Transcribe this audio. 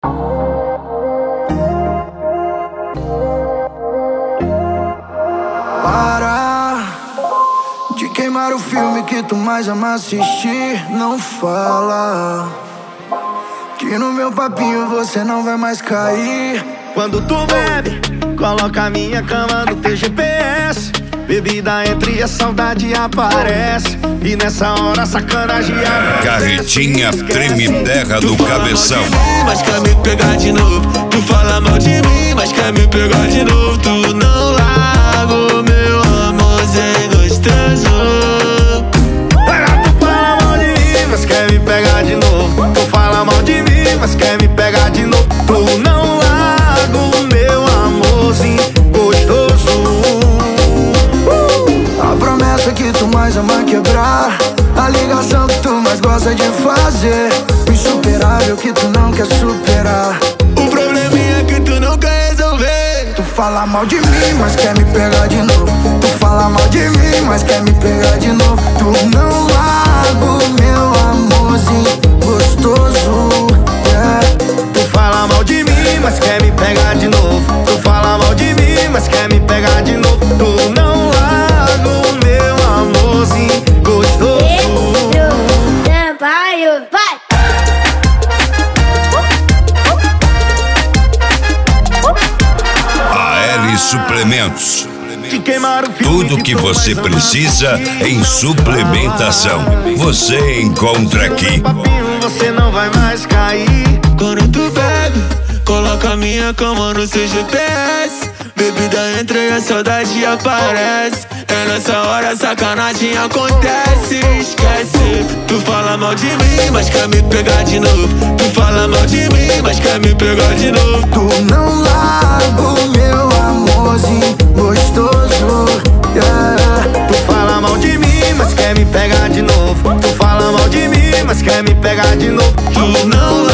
Para de queimar o filme que tu mais ama assistir. Não fala que no meu papinho você não vai mais cair. Quando tu bebe, coloca a minha cama no teu GPS. Bebida entra e a saudade aparece. E nessa hora a sacanagem aparece. Carretinha treme terra do cabeção. Mas quer me pegar de novo. Tu fala mal de mim, mas quer me pegar de novo. Tu não largo, meu amorzinho gostoso. Tu fala mal de mim, mas quer me pegar de novo. Tu fala mal de mim, mas quer me pegar de novo. Tu não largo, meu amorzinho gostoso. A promessa que tu mais ama quebrar, a ligação que tu mais gosta de fazer, o insuperável que tu não quer superar, o probleminha que tu não quer resolver. Tu fala mal de mim, mas quer me pegar de novo. Tu fala mal de mim, mas quer me pegar de novo. Tu não largo, meu amorzinho gostoso, yeah. Tu fala mal de mim, mas quer me pegar de novo. Tu fala mal de mim, mas quer me pegar de novo. Tu não largo, meu amorzinho gostoso. Vai! AL Suplementos. Te queimar o filme Tudo que você precisa em suplementação, você encontra aqui. Você não vai mais cair. Quando tu bebe, coloca a minha cama no seu GPS. Bebida entra e a saudade aparece. É nessa hora a sacanagem acontece. Esquece, tu fala mal de mim, mas quer me pegar de novo. Tu fala mal de mim, mas quer me pegar de novo. Tu não largo, meu amorzinho gostoso, yeah. Tu fala mal de mim, mas quer me pegar de novo. Tu fala mal de mim, mas quer me pegar de novo. Tu não